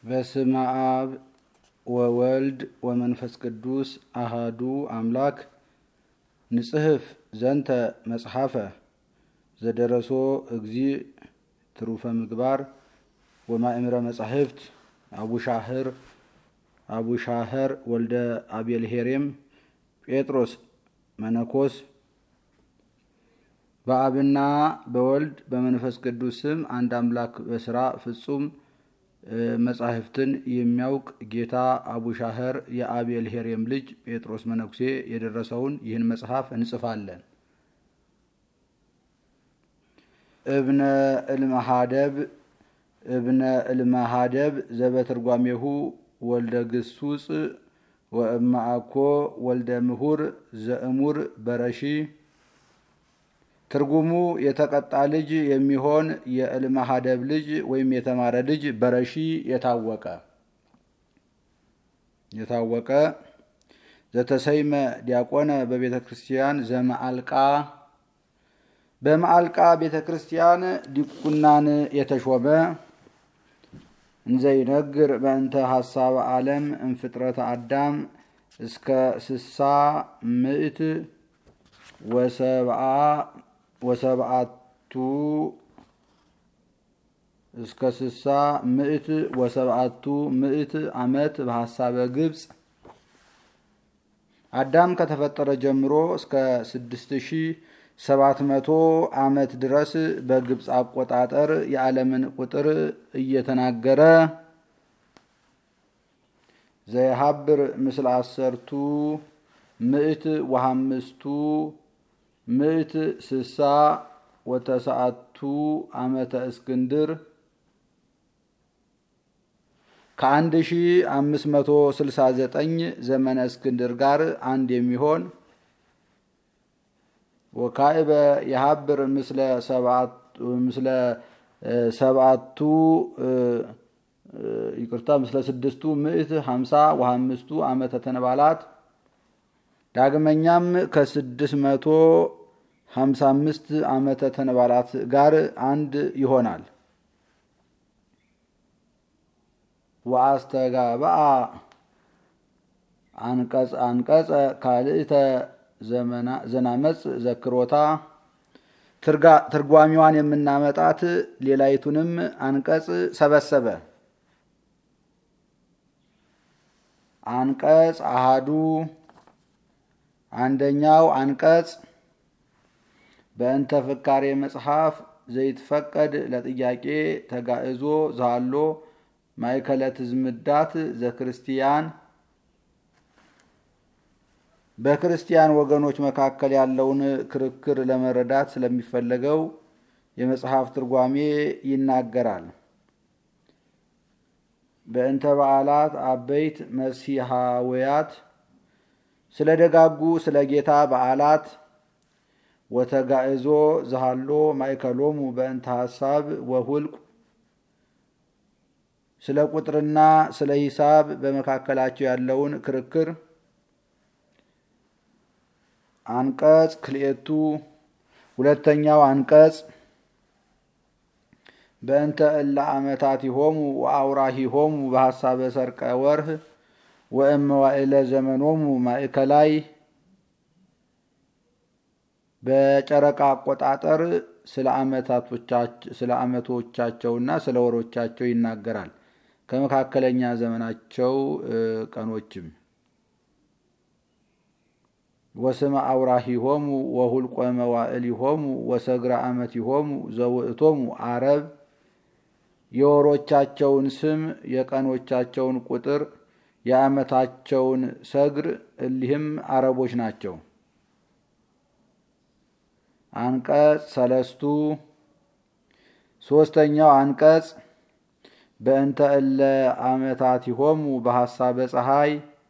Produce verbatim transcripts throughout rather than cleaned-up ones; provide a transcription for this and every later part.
በስመ አብ ወወልድ ወመንፈስ ቅዱስ አሃዱ አምላክ ንጽሕፍ ዘንተ መጽሐፈ ዘደረሶ እግዚእ ትሩፈ ምግባር ወማእምረ መጻሕፍት አቡሻህር አቡሻህር ወልደ አቤልሄሬም ጴጥሮስ መነኮስ። በአብና በወልድ በመንፈስ ቅዱስ ስም አንድ አምላክ በስራ ፍጹም መጻሕፍትን የሚያውቅ ጌታ አቡሻህር የአቤልሄሬም ልጅ ጴጥሮስ መነኩሴ የደረሰውን ይህን መጽሐፍ እንጽፋለን። እብነ እልመሃደብ እብነ እልመሃደብ ዘበትርጓሜሁ ወልደ ግሱጽ ወእማአኮ ወልደ ምሁር ዘእሙር በረሺ። ትርጉሙ የተቀጣ ልጅ የሚሆን የእልመሃደብ ልጅ ወይም የተማረ ልጅ በረሺ የታወቀ የታወቀ ዘተሰይመ ዲያቆነ በቤተ ክርስቲያን ዘመአልቃ በመአልቃ ቤተ ክርስቲያን ዲቁናን የተሾመ እንዘይነግር በእንተ ሐሳብ ዓለም እንፍጥረተ አዳም እስከ ስሳ ምዕት ወሰብአ ወሰብአቱ እስከ ስሳ ምዕት ወሰብአቱ ምዕት ዓመት በሐሳበ ግብፅ አዳም ከተፈጠረ ጀምሮ እስከ ስድስት ሺህ ሰባት መቶ ዓመት ድረስ በግብፅ አቆጣጠር የዓለምን ቁጥር እየተናገረ ዘይሃብር ምስለ አሰርቱ ምዕት ወሐምስቱ ምዕት ስሳ ወተሰዓቱ ዓመተ እስክንድር ከአንድ ሺህ አምስት መቶ ስልሳ ዘጠኝ ዘመነ እስክንድር ጋር አንድ የሚሆን ወካዕበ የሃብር ምስለ ሰብዓቱ ምስለ ሰብዓቱ ይቅርታ ምስለ ስድስቱ ምዕት ሀምሳ ወሐምስቱ ዓመተ ተነባላት ዳግመኛም ከስድስት መቶ ሀምሳ አምስት ዓመተ ተነባላት ጋር አንድ ይሆናል። ወአስተጋብአ አንቀጽ አንቀጸ ካልእተ ዘናመጽ ዘክሮታ ትርጓሚዋን የምናመጣት ሌላይቱንም አንቀጽ ሰበሰበ። አንቀጽ አሃዱ አንደኛው አንቀጽ በእንተ ፍካሬ መጽሐፍ ዘይትፈቀድ ለጥያቄ ተጋእዞ ዛሎ ማእከለ ትዝምዳት ዘክርስቲያን በክርስቲያን ወገኖች መካከል ያለውን ክርክር ለመረዳት ስለሚፈለገው የመጽሐፍ ትርጓሜ ይናገራል። በእንተ በዓላት አበይት መሲሐውያት ስለ ደጋጉ ስለ ጌታ በዓላት ወተጋእዞ ዘሃሎ ማእከሎሙ በእንተ ሐሳብ ወሁልቁ ስለ ቁጥርና ስለ ሂሳብ በመካከላቸው ያለውን ክርክር አንቀጽ ክልኤቱ ሁለተኛው አንቀጽ በእንተ እለ ዓመታቲሆሙ ወአውራሂሆሙ በሐሳበ ሰርቀ ወርህ ወእመዋዕለ ዘመኖሙ ማእከላይ በጨረቃ አቆጣጠር ስለ ዓመቶቻቸውና ስለ ወሮቻቸው ይናገራል። ከመካከለኛ ዘመናቸው ቀኖችም ወስመ አውራሂሆሙ ወሁልቆ መዋዕሊሆሙ ወሰግረ ዓመቲሆሙ ዘውእቶሙ አረብ የወሮቻቸውን ስም የቀኖቻቸውን ቁጥር የዓመታቸውን ሰግር እሊህም አረቦች ናቸው። አንቀጽ ሰለስቱ ሶስተኛው አንቀጽ በእንተ እለ ዓመታቲሆሙ በሐሳበ ፀሐይ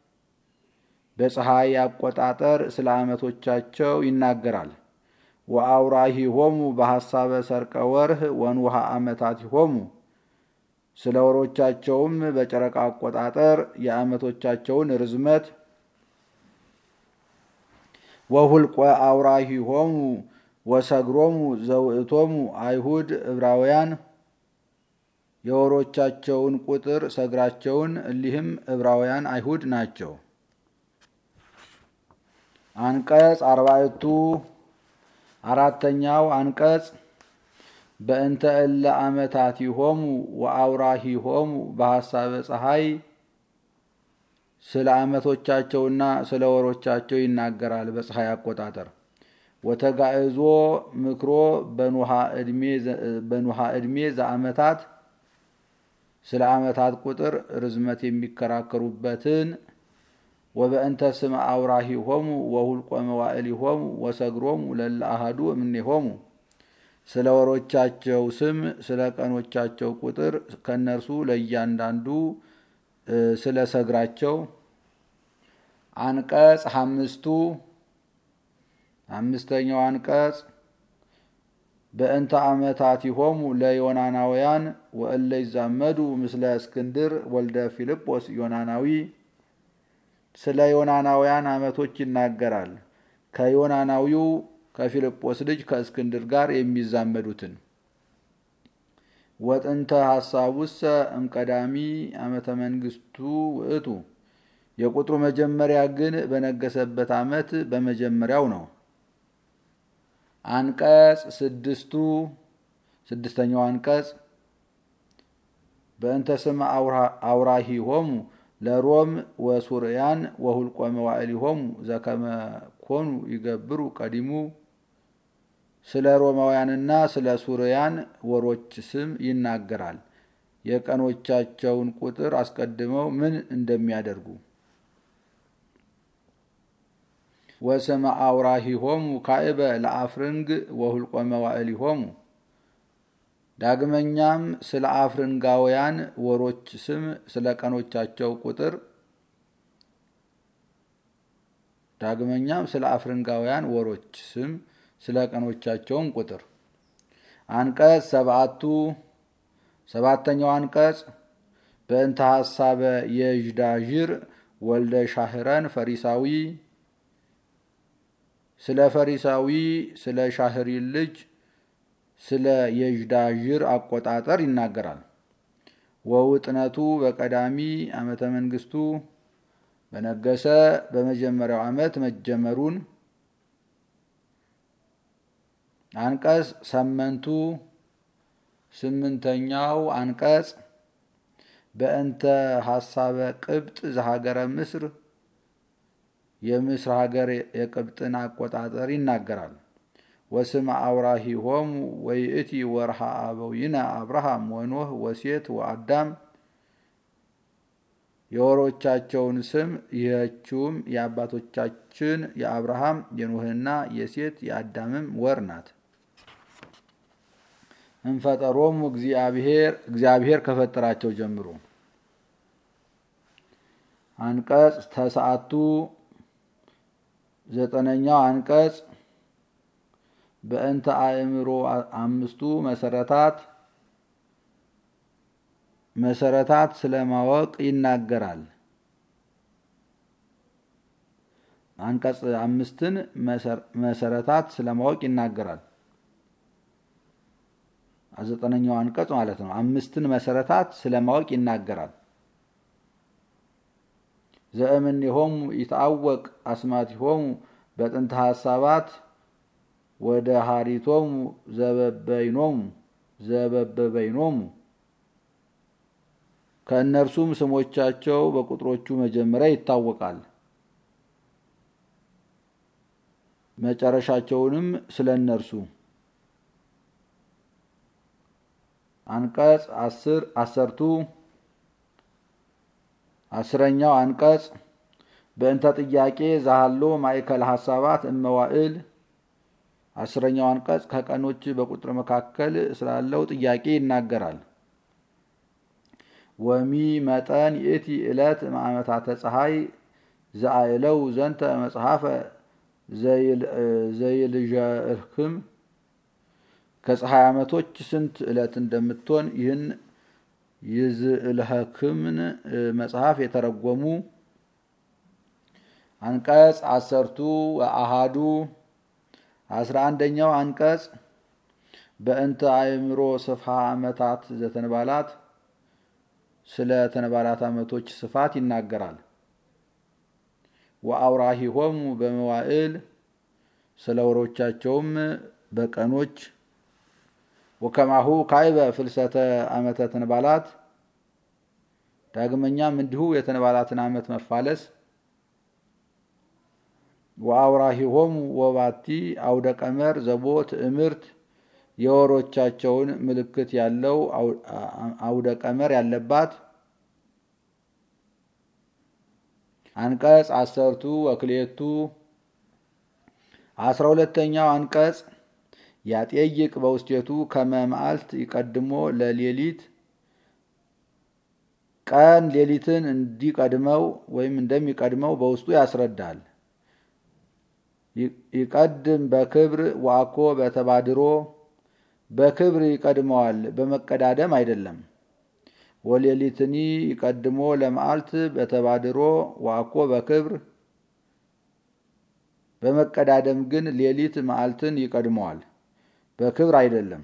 በፀሐይ አቆጣጠር ስለ ዓመቶቻቸው ይናገራል። ወአውራሂሆሙ በሐሳበ ሰርቀ ወርህ ወንውሃ ዓመታቲሆሙ ስለ ወሮቻቸውም በጨረቃ አቆጣጠር የዓመቶቻቸውን ርዝመት ወሁልቆ አውራሂሆሙ ወሰግሮሙ ዘውእቶሙ አይሁድ ዕብራውያን የወሮቻቸውን ቁጥር ሰግራቸውን እሊህም ዕብራውያን አይሁድ ናቸው። አንቀጽ አርባዕቱ አራተኛው አንቀጽ በእንተ እለ ዓመታቲሆሙ ወአውራሂሆሙ በሐሳበ ፀሐይ ስለ ዓመቶቻቸውና ስለ ወሮቻቸው ይናገራል በፀሐይ አቆጣጠር። ወተጋዕዞ ምክሮ በኑሃ ዕድሜ ዘዓመታት ስለ ዓመታት ቁጥር ርዝመት የሚከራከሩበትን ወበእንተ ስመ አውራሂሆሙ ወሁልቆ መዋዕሊሆሙ ወሰግሮሙ ለለ አሐዱ እምኔሆሙ ስለ ወሮቻቸው ስም ስለ ቀኖቻቸው ቁጥር ከነርሱ ለእያንዳንዱ ስለ ሰግራቸው። አንቀጽ አምስቱ አምስተኛው አንቀጽ በእንተ ዓመታቲሆሙ ለዮናናውያን ወእለ ይዛመዱ ምስለ እስክንድር ወልደ ፊልጶስ ዮናናዊ ስለ ዮናናውያን ዓመቶች ይናገራል ከዮናናዊው ከፊልጶስ ልጅ ከእስክንድር ጋር የሚዛመዱትን። ወጥንተ ሐሳቡሰ እምቀዳሚ ዓመተ መንግስቱ ውእቱ የቁጥሩ መጀመሪያ ግን በነገሰበት ዓመት በመጀመሪያው ነው። አንቀጽ ስድስቱ ስድስተኛው አንቀጽ በእንተ ስመ አውራሂሆሙ ለሮም ወሱርያን ወሁልቆ መዋዕሊሆሙ ዘከመ ኮኑ ይገብሩ ቀዲሙ ስለ ሮማውያንና ስለ ሱርያን ወሮች ስም ይናገራል የቀኖቻቸውን ቁጥር አስቀድመው ምን እንደሚያደርጉ። ወስመ አውራሂሆሙ ካዕበ ለአፍርንግ ወሁልቆ መዋዕሊሆሙ ዳግመኛም ስለ አፍርንጋውያን ወሮች ስም ስለ ቀኖቻቸው ቁጥር ዳግመኛም ስለ አፍርንጋውያን ወሮች ስም ስለ ቀኖቻቸውን ቁጥር። አንቀጽ ሰባቱ ሰባተኛው አንቀጽ በእንተ ሐሳበ የዥዳዥር ወልደ ሻህረን ፈሪሳዊ ስለ ፈሪሳዊ ስለ ሻህሪ ልጅ ስለ የዥዳዥር አቆጣጠር ይናገራል። ወውጥነቱ በቀዳሚ ዓመተ መንግስቱ በነገሰ በመጀመሪያው ዓመት መጀመሩን። አንቀጽ ሰመንቱ ስምንተኛው አንቀጽ በእንተ ሐሳበ ቅብጥ ዘሀገረ ምስር የምስር ሀገር የቅብጥን አቆጣጠር ይናገራል። ወስመ አውራሂሆሙ ወይእቲ ወርሃ አበዊነ አብርሃም ወኖህ ወሴት ወአዳም የወሮቻቸውን ስም ይህችውም የአባቶቻችን የአብርሃም የኖህና የሴት የአዳምም ወር ናት። እንፈጠሮሙ እግዚአብሔር እግዚአብሔር ከፈጠራቸው ጀምሮ። አንቀጽ ተስዓቱ ዘጠነኛው አንቀጽ በእንተ አእምሮ አምስቱ መሰረታት መሰረታት ስለማወቅ ይናገራል። አንቀጽ አምስትን መሰረታት ስለማወቅ ይናገራል። ዘጠነኛው አንቀጽ ማለት ነው። አምስትን መሰረታት ስለማወቅ ይናገራል። ዘእምኔሆሙ ይታወቅ አስማቲሆሙ በጥንተ ሐሳባት ወደ ሀሪቶሙ ዘበበይኖሙ ዘበበበይኖሙ ከእነርሱም ስሞቻቸው በቁጥሮቹ መጀመሪያ ይታወቃል መጨረሻቸውንም ስለነርሱ። አንቀጽ አስር አሰርቱ አስረኛው አንቀጽ በእንተ ጥያቄ ዛሃሎ ማእከል ሐሳባት እመዋዕል አስረኛው አንቀጽ ከቀኖች በቁጥር መካከል ስላለው ጥያቄ ይናገራል። ወሚ መጠን ይእቲ ዕለት ማዕመታተ ፀሐይ ዘአይለው ዘንተ መጽሐፈ ዘይልዠህክም ከፀሐይ ዓመቶች ስንት ዕለት እንደምትሆን ይህን ይዝልህክምን መጽሐፍ የተረጎሙ። አንቀጽ አሰርቱ አሃዱ አስራ አንደኛው አንቀጽ በእንተ አእምሮ ስፍሃ ዓመታት ዘተንባላት ስለ ተነባላት ዓመቶች ስፋት ይናገራል። ወአውራሂሆሙ በመዋዕል ስለ ወሮቻቸውም በቀኖች ወከማሁ ካይበ ፍልሰተ ዓመተ ተነባላት ዳግመኛም እንዲሁ የተነባላትን ዓመት መፋለስ ወአውራሂሆሙ ወባቲ አውደ ቀመር ዘቦ ትእምርት የወሮቻቸውን ምልክት ያለው አውደ ቀመር ያለባት አንቀጽ አሰርቱ ወክሌቱ አስራ ሁለተኛው አንቀጽ ያጠይቅ በውስጤቱ ከመማልት ይቀድሞ ለሌሊት ቀን ሌሊትን እንዲቀድመው ወይም እንደሚቀድመው በውስጡ ያስረዳል። ይቀድም በክብር ወአኮ በተባድሮ በክብር ይቀድመዋል በመቀዳደም አይደለም። ወሌሊትኒ ይቀድሞ ለመዓልት በተባድሮ ወአኮ በክብር በመቀዳደም ግን ሌሊት መዓልትን ይቀድመዋል በክብር አይደለም።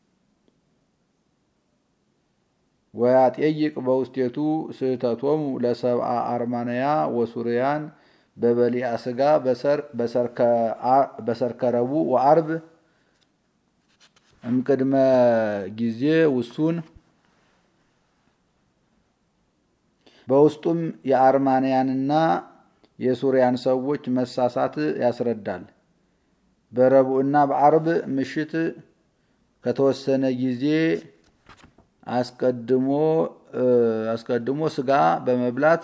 ወያጠይቅ በውስጤቱ ስህተቶሙ ለሰብአ አርማንያ ወሱሪያን በበሊአ ስጋ በሰርከረቡ ወአርብ እምቅድመ ጊዜ ውሱን በውስጡም የአርማንያንና የሱሪያን ሰዎች መሳሳት ያስረዳል። በረቡዕና በአርብ ምሽት ከተወሰነ ጊዜ አስቀድሞ አስቀድሞ ስጋ በመብላት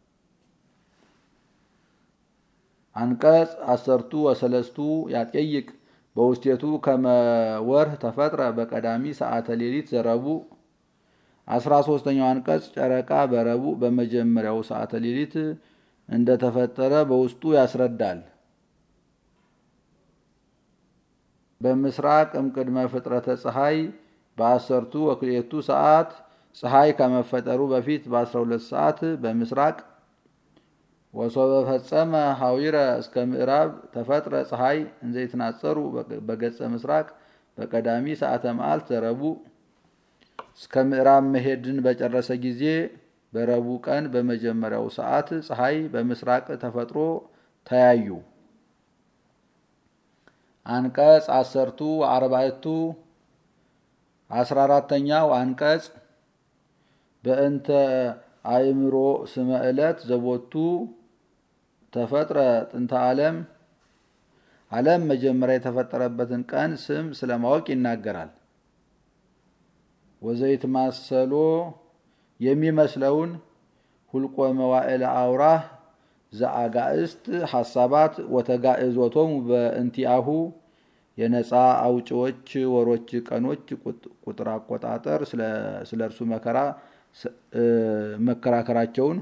አንቀጽ አሰርቱ ወሰለስቱ ያጠይቅ በውስጤቱ ከመወርህ ተፈጥረ በቀዳሚ ሰዓተ ሌሊት ዘረቡዕ አስራ ሦስተኛው አንቀጽ ጨረቃ በረቡዕ በመጀመሪያው ሰዓተ ሌሊት እንደተፈጠረ በውስጡ ያስረዳል። በምስራቅ እምቅድመ ፍጥረተ ፀሐይ በአሰርቱ ወክልኤቱ ሰዓት ፀሐይ ከመፈጠሩ በፊት በአስራ ሁለት ሰዓት በምስራቅ ወሶበ ፈጸመ ሐዊረ እስከ ምዕራብ ተፈጥረ ፀሐይ እንዘ ይትናጸሩ በገጸ ምስራቅ በቀዳሚ ሰዓተ መዓልት ዘረቡዕ እስከ ምዕራብ መሄድን በጨረሰ ጊዜ በረቡዕ ቀን በመጀመሪያው ሰዓት ፀሐይ በምስራቅ ተፈጥሮ ተያዩ። አንቀጽ አሰርቱ አርባዕቱ አስራ አራተኛው አንቀጽ በእንተ አእምሮ ስመ ዕለት ዘቦቱ ተፈጥረ ጥንተ ዓለም ዓለም መጀመሪያ የተፈጠረበትን ቀን ስም ስለማወቅ ይናገራል። ወዘይት ማሰሎ የሚመስለውን ሁልቆ መዋዕለ አውራህ ዘአጋእስት ሐሳባት ወተጋእዞቶሙ በእንቲአሁ የነፃ አውጪዎች ወሮች ቀኖች ቁጥር አቆጣጠር ስለ እርሱ መከራ መከራከራቸውን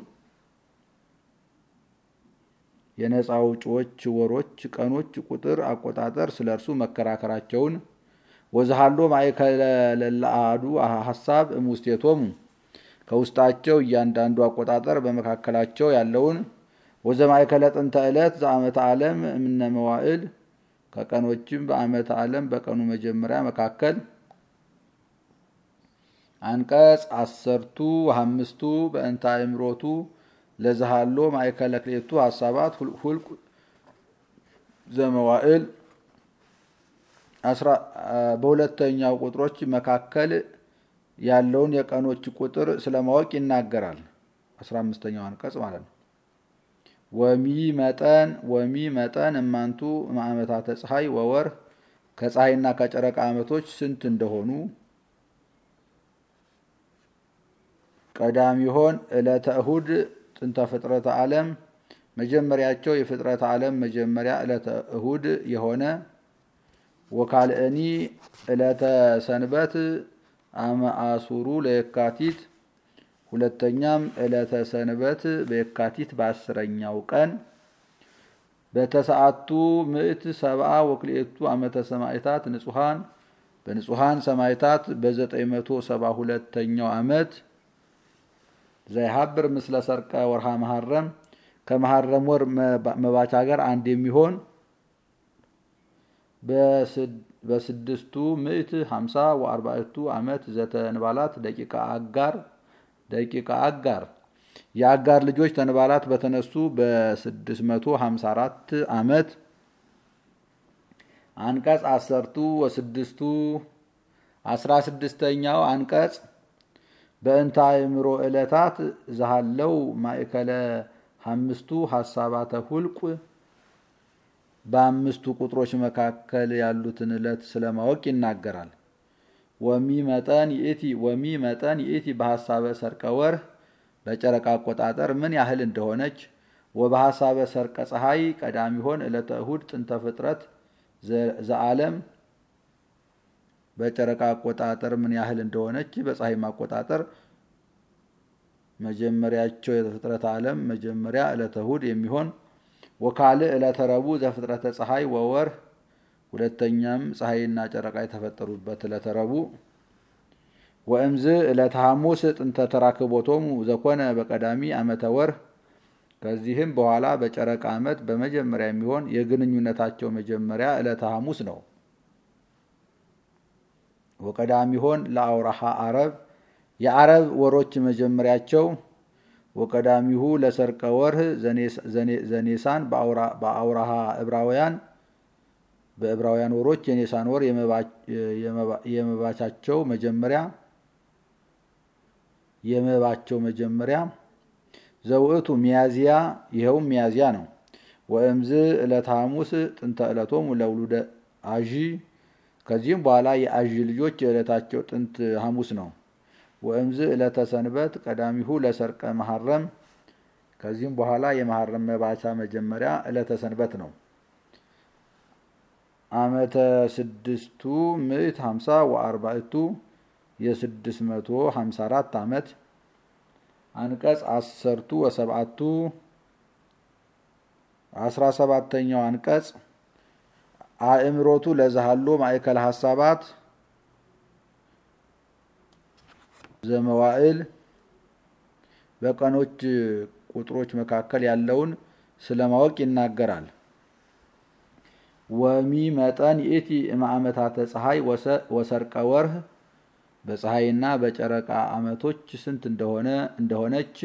የነፃ አውጪዎች ወሮች ቀኖች ቁጥር አቆጣጠር ስለ እርሱ መከራከራቸውን ወዘሃሎ ማእከለ ለለአዱ ሐሳብ እሙስቴቶሙ ከውስጣቸው እያንዳንዱ አቆጣጠር በመካከላቸው ያለውን ወዘማእከለ ጥንተ ዕለት ዘአመተ ዓለም እምነ መዋዕል ከቀኖችም በአመተ ዓለም በቀኑ መጀመሪያ መካከል አንቀጽ አሰርቱ ወሐምስቱ በእንተ አእምሮቱ ለዘሃሎ ማእከለ ክልኤቱ ሐሳባት ሁልቅ ዘመዋዕል በሁለተኛው ቁጥሮች መካከል ያለውን የቀኖች ቁጥር ስለማወቅ ይናገራል። አስራ አምስተኛው አንቀጽ ማለት ነው። ወሚ መጠን ወሚ መጠን እማንቱ ማዕመታተ ፀሐይ ወወር ከፀሐይና ከጨረቃ ዓመቶች ስንት እንደሆኑ ቀዳሚሆን ዕለተ እሁድ ጥንተ ፍጥረተ ዓለም መጀመሪያቸው የፍጥረተ ዓለም መጀመሪያ ዕለተ እሁድ የሆነ ወካልእኒ ዕለተ ሰንበት አመአሱሩ ለየካቲት ሁለተኛም ዕለተ ሰንበት በየካቲት በአስረኛው ቀን በተሰዓቱ ምዕት ሰብአ ወክልኤቱ ዓመተ ሰማዕታት ንጹሃን በንጹሃን ሰማዕታት በዘጠኝ መቶ ሰባ ሁለተኛው ዓመት ዘይሐብር ምስለ ሰርቀ ወርሃ መሐረም ከመሐረም ወር መባቻ ጋር አንድ የሚሆን በስድስቱ ምዕት ሀምሳ ወአርባዕቱ ዓመት ዘተንባላት ደቂቃ አጋር ደቂቀ አጋር የአጋር ልጆች ተንባላት በተነሱ በ654 ዓመት አንቀጽ አሰርቱ ወስድስቱ አስራ ስድስተኛው አንቀጽ በእንተ አእምሮ ዕለታት ዘሃለው ማእከለ አምስቱ ሐሳባተ ሁልቅ በአምስቱ ቁጥሮች መካከል ያሉትን ዕለት ስለማወቅ ይናገራል። ወሚ መጠን ይእቲ ወሚ መጠን ይእቲ በሐሳበ ሰርቀ ወርህ በጨረቃ አቆጣጠር ምን ያህል እንደሆነች ወበሐሳበ ሰርቀ ፀሐይ ቀዳሚሆን ዕለተ እሁድ ጥንተ ፍጥረት ዘዓለም በጨረቃ አቆጣጠር ምን ያህል እንደሆነች በፀሐይ ማቆጣጠር መጀመሪያቸው የፍጥረት ዓለም መጀመሪያ ዕለተ እሁድ የሚሆን ወካል ዕለተ ረቡዕ ዘፍጥረተ ፀሐይ ወወርህ ሁለተኛም ፀሐይና ጨረቃ የተፈጠሩበት ዕለተ ረቡዕ ወእምዝ ዕለተ ሐሙስ ጥንተ ተራክቦቶሙ ዘኮነ በቀዳሚ ዓመተ ወርህ ከዚህም በኋላ በጨረቃ ዓመት በመጀመሪያ የሚሆን የግንኙነታቸው መጀመሪያ ዕለተ ሐሙስ ነው። ወቀዳሚሆን ለአውራሃ አረብ የአረብ ወሮች መጀመሪያቸው ወቀዳሚሁ ለሰርቀ ወርህ ዘኔሳን በአውራሃ ዕብራውያን በዕብራውያን ወሮች የኔሳን ወር የመባቻቸው መጀመሪያ የመባቸው መጀመሪያ ዘውእቱ ሚያዚያ ይኸውም ሚያዚያ ነው። ወእምዝ ዕለተ ሐሙስ ጥንተ ዕለቶሙ ለውሉደ አዢ ከዚህም በኋላ የአዢ ልጆች የዕለታቸው ጥንት ሐሙስ ነው። ወእምዝ ዕለተ ሰንበት ቀዳሚሁ ለሰርቀ መሐረም ከዚህም በኋላ የመሐረም መባቻ መጀመሪያ ዕለተ ሰንበት ነው። ዓመተ ስድስቱ ምዕት ሀምሳ ወአርባዕቱ የስድስት መቶ ሀምሳ አራት ዓመት አንቀጽ አሰርቱ ወሰብዓቱ አስራ ሰባተኛው አንቀጽ አእምሮቱ ለዛሃሎ ማእከለ ሐሳባት ዘመዋዕል በቀኖች ቁጥሮች መካከል ያለውን ስለማወቅ ይናገራል። ወሚ መጠን ይእቲ እምአመታተ ፀሐይ ወሰርቀ ወርህ በፀሐይና በጨረቃ ዓመቶች ስንት እንደሆነ እንደሆነች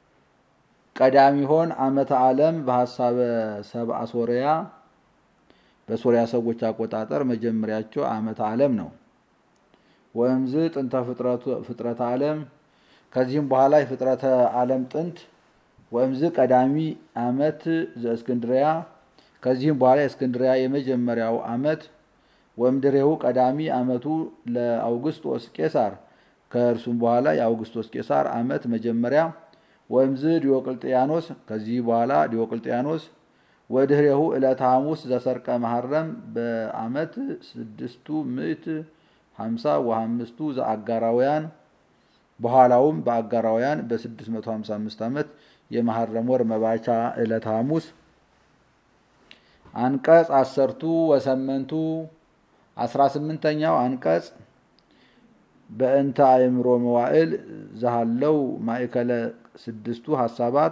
ቀዳሚሆን ዓመተ ዓለም በሐሳበ ሰብአ ሶርያ በሶርያ ሰዎች አቆጣጠር መጀመሪያቸው ዓመተ ዓለም ነው። ወእምዝ ጥንተ ፍጥረተ ዓለም ከዚህም በኋላ የፍጥረተ ዓለም ጥንት ወእምዝ ቀዳሚ ዓመት ዘእስክንድርያ ከዚህም በኋላ የእስክንድርያ የመጀመሪያው ዓመት ወእምድሬሁ ቀዳሚ ዓመቱ ለአውግስጦስ ቄሳር ከእርሱም በኋላ የአውግስጦስ ቄሳር ዓመት መጀመሪያ ወእምዝ ዲዮቅልጥያኖስ ከዚህ በኋላ ዲዮቅልጥያኖስ ወድህሬሁ ዕለተ ሐሙስ ዘሰርቀ መሐረም በዓመት ስድስቱ ምዕት ሀምሳ ወአምስቱ ዘአጋራውያን በኋላውም በአጋራውያን በስድስት መቶ ሀምሳ አምስት ዓመት የመሐረም ወር መባቻ ዕለተ ሐሙስ አንቀጽ አሰርቱ ወሰመንቱ አስራ ስምንተኛው አንቀጽ በእንተ አእምሮ መዋዕል ዘሃለው ማእከለ ስድስቱ ሐሳባት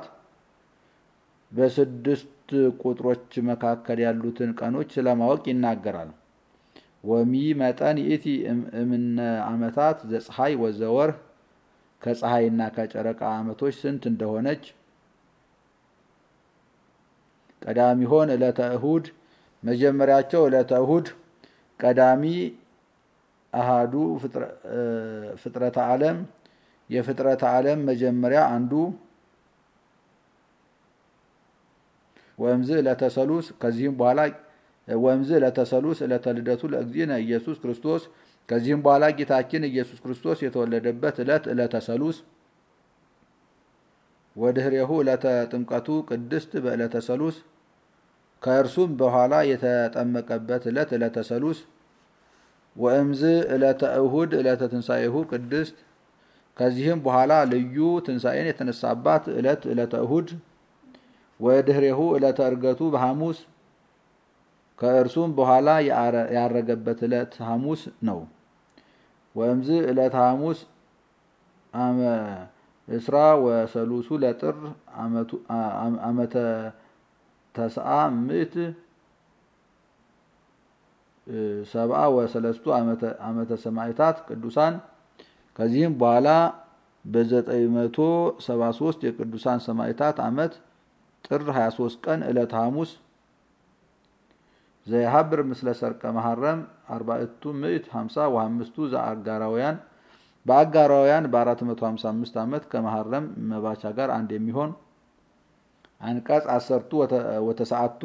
በስድስት ቁጥሮች መካከል ያሉትን ቀኖች ስለማወቅ ይናገራል። ወሚ መጠን ይእቲ እምነ ዓመታት ዘፀሐይ ወዘወርህ ከፀሐይና ከጨረቃ ዓመቶች ስንት እንደሆነች ቀዳሚሆን ዕለተ እሁድ መጀመሪያቸው ዕለተ እሁድ ቀዳሚ አሃዱ ፍጥረተ ዓለም የፍጥረተ ዓለም መጀመሪያ አንዱ ወእምዝ ዕለተ ሰሉስ ከዚህም በኋላ ወእምዝ ዕለተ ሰሉስ ዕለተ ልደቱ ለእግዚእነ ኢየሱስ ክርስቶስ ከዚህም በኋላ ጌታችን ኢየሱስ ክርስቶስ የተወለደበት ዕለት ዕለተ ሰሉስ ወድህሬሁ ዕለተ ጥምቀቱ ቅድስት በዕለተ ሰሉስ ከእርሱም በኋላ የተጠመቀበት ዕለት ዕለተ ሰሉስ ወእምዝ ዕለተ እሁድ ዕለተ ትንሣኤሁ ቅድስት ከዚህም በኋላ ልዩ ትንሣኤን የተነሳባት ዕለት ዕለተ እሁድ ወድህሬሁ ዕለተ ዕርገቱ በሐሙስ ከእርሱም በኋላ ያረገበት ዕለት ሐሙስ ነው። ወእምዝ ዕለተ ሐሙስ አመ እስራ ወሰሉሱ ለጥር ዓመተ ተስዓ ምዕት ሰብአ ወሰለስቱ ዓመተ ሰማዕታት ቅዱሳን ከዚህም በኋላ በዘጠኝ መቶ ሰባ ሶስት የቅዱሳን ሰማዕታት ዓመት ጥር ሃያ ሶስት ቀን ዕለተ ሐሙስ ዘይሐብር ምስለ ሰርቀ መሐረም አርባዕቱ ምዕት ሃምሳ ወአምስቱ ዘአጋራውያን በአጋራውያን በአራት መቶ ሃምሳ አምስት ዓመት ከመሐረም መባቻ ጋር አንድ የሚሆን አንቀጽ አሰርቱ ወተሰዓቱ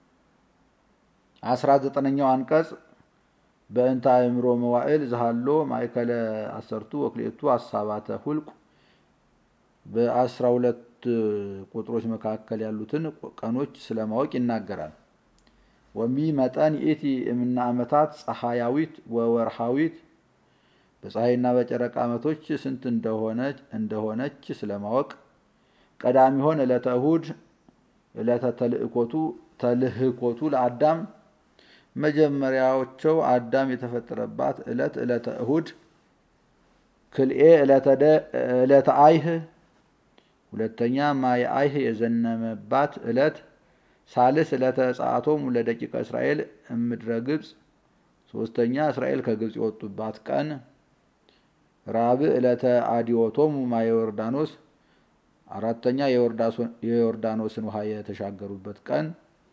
አስራ ዘጠነኛው አንቀጽ በእንተ አእምሮ መዋዕል ዘሃሎ ማእከለ አሰርቱ ወክልኤቱ ሐሳባተ ሁልቁ በአስራ ሁለት ቁጥሮች መካከል ያሉትን ቀኖች ስለማወቅ ይናገራል። ወሚ መጠን ኢቲ እምና ዓመታት ፀሐያዊት ወወርሃዊት በፀሐይና በጨረቃ ዓመቶች ስንት እንደሆነች እንደሆነች ስለማወቅ ቀዳሚ ሆነ ዕለተ እሁድ ዕለተ ተልእኮቱ ተልህኮቱ ለአዳም መጀመሪያዎቸው አዳም የተፈጠረባት ዕለት ዕለተ እሁድ ክልኤ ዕለተ ደ ዕለተ አይህ ሁለተኛ ማየ አይህ የዘነመባት ዕለት ሳልስ ዕለተ ጸአቶም ለደቂቀ እስራኤል እምድረ ግብጽ ሶስተኛ እስራኤል ከግብጽ የወጡባት ቀን ራብዕ ዕለተ አዲዮቶም ማየ ዮርዳኖስ አራተኛ የዮርዳኖስን ውሃ የተሻገሩበት ቀን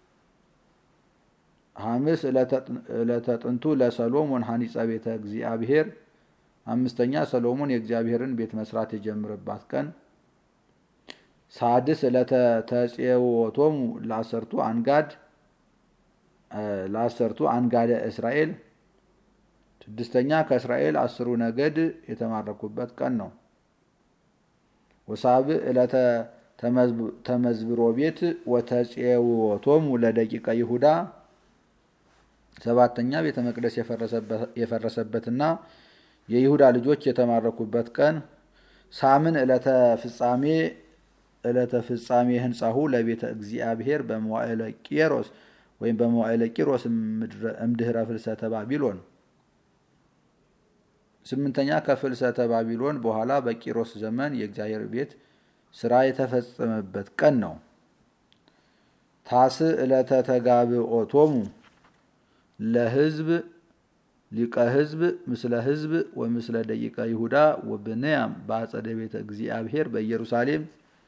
ሐምስ ዕለተ ጥንቱ ለሰሎሞን ሐኒጸ ቤተ እግዚአብሔር አምስተኛ ሰሎሞን የእግዚአብሔርን ቤት መስራት የጀመረባት ቀን ሳድስ ዕለተ ተጽዮቶሙ ለአሰርቱ አንጋድ ለአሰርቱ አንጋደ እስራኤል ስድስተኛ ከእስራኤል አስሩ ነገድ የተማረኩበት ቀን ነው። ወሳብዕ ዕለተ ተመዝብሮ ቤት ወተጽዮቶሙ ለደቂቀ ይሁዳ ሰባተኛ ቤተ መቅደስ የፈረሰበትና የይሁዳ ልጆች የተማረኩበት ቀን ሳምን ዕለተ ፍጻሜ ዕለተ ፍጻሜ ህንጻሁ ለቤተ እግዚአብሔር በመዋዕለ ቂሮስ ወይም በመዋዕለ ቂሮስ እምድህረ ፍልሰተ ባቢሎን ስምንተኛ ከፍልሰተ ባቢሎን በኋላ በቂሮስ ዘመን የእግዚአብሔር ቤት ስራ የተፈጸመበት ቀን ነው። ታስዕ ዕለተ ተጋብኦቶሙ ለህዝብ ሊቀ ህዝብ ምስለ ህዝብ ወምስለ ደቂቀ ይሁዳ ወብንያም በአጸደ ቤተ እግዚአብሔር በኢየሩሳሌም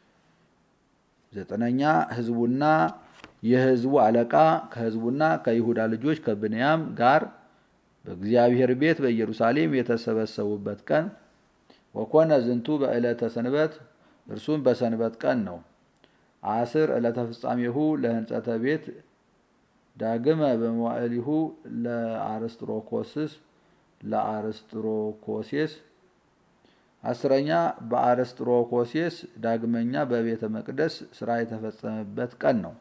ዘጠነኛ ህዝቡና የህዝቡ አለቃ ከህዝቡና ከይሁዳ ልጆች ከብንያም ጋር በእግዚአብሔር ቤት በኢየሩሳሌም የተሰበሰቡበት ቀን ወኮነ ዝንቱ በዕለተ ሰንበት እርሱም በሰንበት ቀን ነው። አስር ዕለተ ፍጻሜሁ ለህንጸተ ቤት ዳግመ በመዋዕሊሁ ለአርስጥሮኮስስ ለአርስጥሮኮሴስ አስረኛ በአርስጥሮኮሴስ ዳግመኛ በቤተ መቅደስ ስራ የተፈጸመበት ቀን ነው።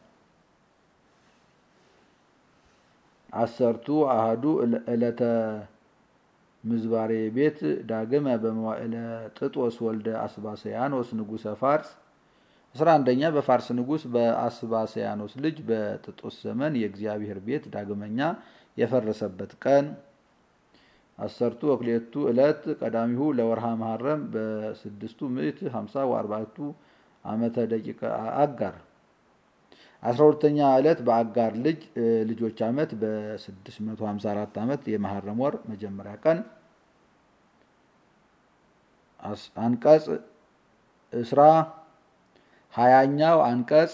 አሰርቱ አሃዱ ዕለተ ምዝባሬ ቤት ዳግመ በመዋዕለ ጥጦስ ወልደ አስባስያኖስ ንጉሰ ፋርስ አስራ አንደኛ በፋርስ ንጉስ በአስባስያኖስ ልጅ በጥጦስ ዘመን የእግዚአብሔር ቤት ዳግመኛ የፈረሰበት ቀን። አሰርቱ ወክልኤቱ ዕለት ቀዳሚሁ ለወርሃ መሐረም በስድስቱ ምዕት ሃምሳ ወአርባዕቱ ዓመተ ደቂቀ አጋር አስራ ሁለተኛ ዕለት በአጋር ልጅ ልጆች ዓመት በስድስት መቶ ሃምሳ አራት ዓመት የመሐረም ወር መጀመሪያ ቀን። አንቀጽ እስራ ሀያኛው አንቀጽ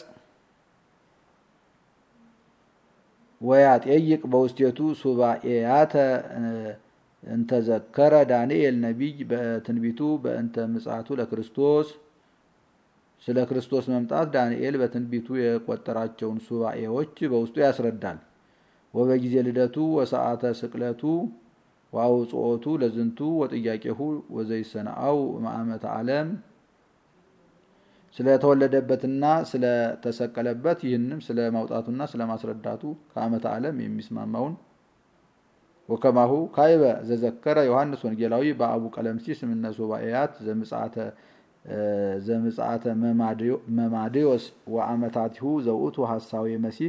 ወያጤይቅ በውስቴቱ ሱባኤያተ እንተዘከረ ዳንኤል ነቢይ በትንቢቱ በእንተ ምጽአቱ ለክርስቶስ ስለ ክርስቶስ መምጣት ዳንኤል በትንቢቱ የቆጠራቸውን ሱባኤዎች በውስጡ ያስረዳል። ወበጊዜ ልደቱ ወሰዓተ ስቅለቱ ወአውጽኦቱ ለዝንቱ ወጥያቄሁ ወዘይሰናው ማዕመተ ዓለም ስለተወለደበትና ስለተሰቀለበት ይህንም ስለማውጣቱና ስለማስረዳቱ ከዓመተ ዓለም የሚስማማውን ወከማሁ ካይበ ዘዘከረ ዮሐንስ ወንጌላዊ በአቡ ቀለምሲስ እምነ ሱባኤያት ዘምጽአተ ዘምጽአተ መማዴዎስ ወአመታቲሁ ዘውእቱ ሐሳዌ መሲህ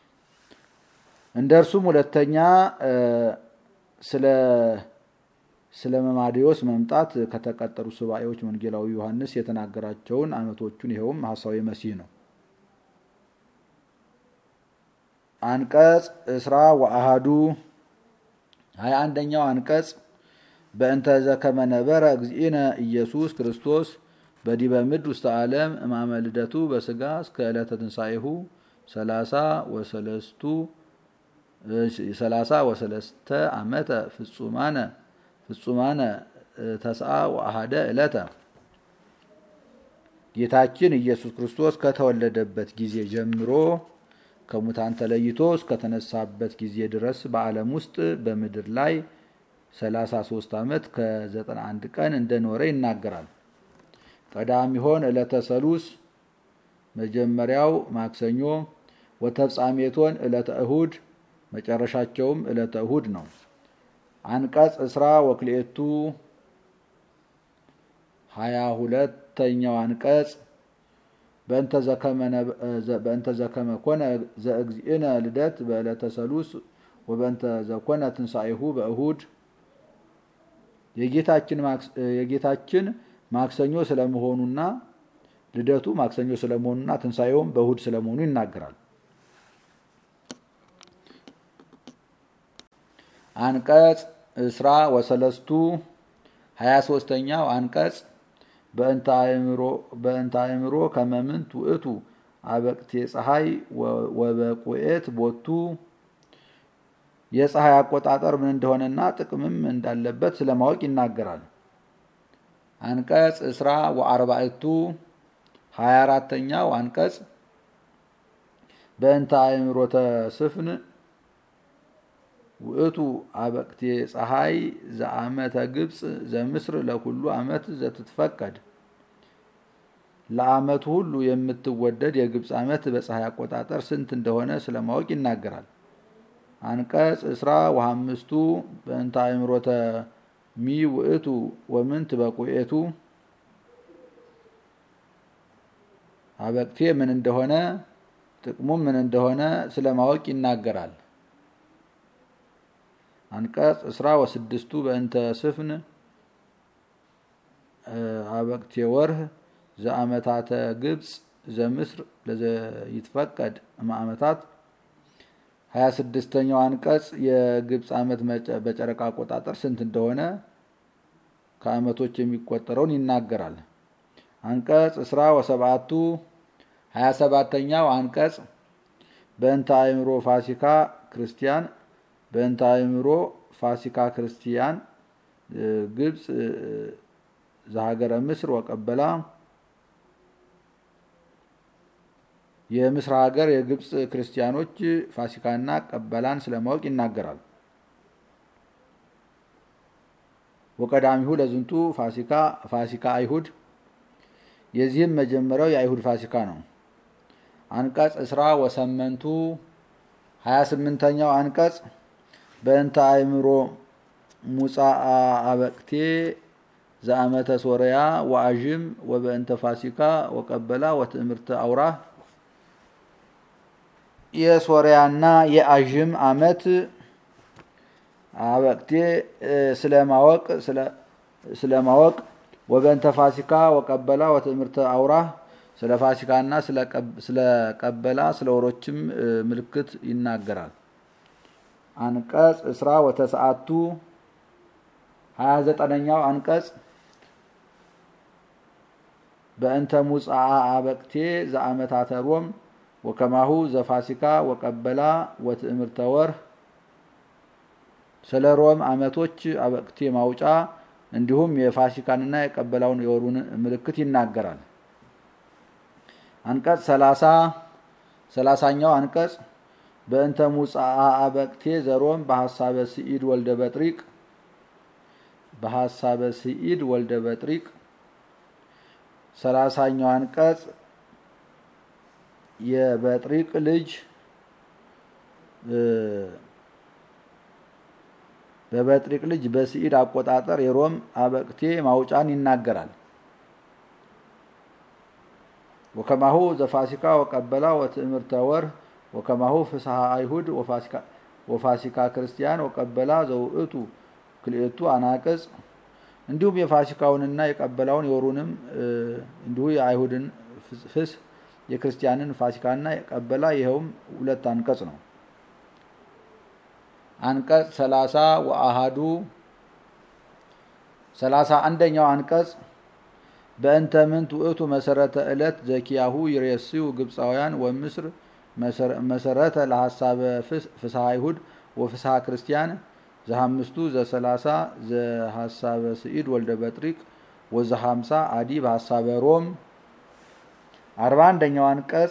እንደርሱም ሁለተኛ ስለ ስለ መማዴዎስ መምጣት ከተቀጠሩ ሱባኤዎች ወንጌላዊ ዮሐንስ የተናገራቸውን አመቶቹን ይሄውም ሐሳዌ መሲህ ነው። አንቀጽ እስራ ወአሃዱ ሀያ አንደኛው አንቀጽ በእንተ ዘከመ ነበረ እግዚእነ ኢየሱስ ክርስቶስ በዲበ ምድር ውስተ ዓለም እማመ ልደቱ በስጋ እስከ ዕለተ ትንሣኤሁ ሰላሳ ወሰለስቱ ሰላሳ ወሰለስተ ዓመተ ፍጹማነ ፍጹማነ ተስዓ ወአሐደ ዕለተ። ጌታችን ኢየሱስ ክርስቶስ ከተወለደበት ጊዜ ጀምሮ ከሙታን ተለይቶ እስከተነሳበት ጊዜ ድረስ በዓለም ውስጥ በምድር ላይ ሰላሳ ሦስት ዓመት ከዘጠና አንድ ቀን እንደኖረ ይናገራል። ቀዳሚሆን ዕለተ ሰሉስ መጀመሪያው ማክሰኞ፣ ወተፍጻሜቶን ዕለተ እሁድ መጨረሻቸውም ዕለተ እሁድ ነው። አንቀጽ እስራ ወክልኤቱ ሀያ ሁለተኛው አንቀጽ በእንተ ዘከመ ኮነ ዘእግዚእነ ልደት በዕለተ ሰሉስ ወበእንተ ዘኮነ ትንሣኤሁ በእሁድ የጌታችን ማክሰኞ ስለመሆኑና ልደቱ ማክሰኞ ስለመሆኑና ትንሣኤውም በእሁድ ስለመሆኑ ይናገራል። አንቀጽ እስራ ወሰለስቱ ሀያ ሦስተኛው አንቀጽ በእንተ አእምሮ ከመምንት ውእቱ አበቅቴ ፀሐይ ወበቁኤት ቦቱ የፀሐይ አቆጣጠር ምን እንደሆነና ጥቅምም እንዳለበት ስለማወቅ ይናገራል። አንቀጽ እስራ ወአርባዕቱ ሀያ አራተኛው አንቀጽ በእንተ አእምሮተ ስፍን ውእቱ አበቅቴ ፀሐይ ዘአመተ ግብፅ ዘምስር ለኩሉ ዓመት ዘትትፈቀድ ለዓመቱ ሁሉ የምትወደድ የግብፅ ዓመት በፀሐይ አቆጣጠር ስንት እንደሆነ ስለማወቅ ይናገራል። አንቀጽ እስራ ወሐምስቱ በእንተ አእምሮተ ሚ ውእቱ ወምንት በቁኤቱ አበቅቴ ምን እንደሆነ ጥቅሙም ምን እንደሆነ ስለማወቅ ይናገራል። አንቀጽ እስራ ወስድስቱ በእንተ ስፍን አበቅቴ ወርህ ዘአመታተ ግብፅ ዘምስር ለዘይትፈቀድ እምአመታት ሀያ ስድስተኛው አንቀጽ የግብፅ ዓመት በጨረቃ አቆጣጠር ስንት እንደሆነ ከዓመቶች የሚቆጠረውን ይናገራል። አንቀጽ እስራ ወሰብዓቱ ሀያ ሰባተኛው አንቀጽ በእንተ አእምሮ ፋሲካ ክርስቲያን በእንተ አእምሮ ፋሲካ ክርስቲያን ግብፅ ዘሀገረ ምስር ወቀበላ የምስር ሀገር የግብፅ ክርስቲያኖች ፋሲካና ቀበላን ስለማወቅ ይናገራል። ወቀዳሚሁ ለዝንቱ ፋሲካ ፋሲካ አይሁድ የዚህም መጀመሪያው የአይሁድ ፋሲካ ነው። አንቀጽ እስራ ወሰመንቱ ሀያ ስምንተኛው አንቀጽ በእንተ አእምሮ ሙጻአ አበቅቴ ዘአመተ ሶርያ ወአዥም ወበእንተ ፋሲካ ወቀበላ ወትእምርተ አውራህ የሶርያና የአዥም ዓመት አበቅቴ ስለማወቅ ስለማወቅ ወበእንተ ፋሲካ ወቀበላ ወትእምርተ አውራህ ስለ ፋሲካና ስለ ቀበላ ስለ ወሮችም ምልክት ይናገራል። አንቀጽ እስራ ወተስዓቱ ሀያ ዘጠነኛው አንቀጽ በእንተ ሙጻአ አበቅቴ ዘአመታተ ሮም ወከማሁ ዘፋሲካ ወቀበላ ወትእምርተ ወርህ ስለ ሮም ዓመቶች አበቅቴ ማውጫ እንዲሁም የፋሲካንና የቀበላውን የወሩን ምልክት ይናገራል። አንቀጽ ሰላሳ ሰላሳኛው አንቀጽ በእንተ ሙጻአ አበቅቴ ዘሮም በሐሳበ ስዒድ ወልደ በጥሪቅ በሐሳበ ስዒድ ወልደ በጥሪቅ ሰላሳኛው አንቀጽ የበጥሪቅ ልጅ በበጥሪቅ ልጅ በስዒድ አቆጣጠር የሮም አበቅቴ ማውጫን ይናገራል። ወከማሁ ዘፋሲካ ወቀበላ ወትእምርተ ወርህ ወከማሁ ፍስሐ አይሁድ ወፋሲካ ክርስቲያን ወቀበላ ዘውእቱ ክልኤቱ አናቅጽ እንዲሁም የፋሲካውንና የቀበላውን የወሩንም እንዲሁ የአይሁድን ፍስ የክርስቲያንን ፋሲካና የቀበላ ይኸውም ሁለት አንቀጽ ነው። አንቀጽ ሰላሳ ወአሃዱ ሰላሳ አንደኛው አንቀጽ በእንተ ምንት ውእቱ መሰረተ ዕለት ዘኪያሁ ይሬስዩ ግብፃውያን ወምስር መሰረተ ለሐሳበ ፍስሐ አይሁድ ወፍስሐ ክርስቲያን ዘሐምስቱ ዘሰላሳ ዘሐሳበ ስዒድ ወልደ በጥሪቅ ወዘሐምሳ አዲ በሐሳበ ሮም። አርባ አንደኛው አንቀጽ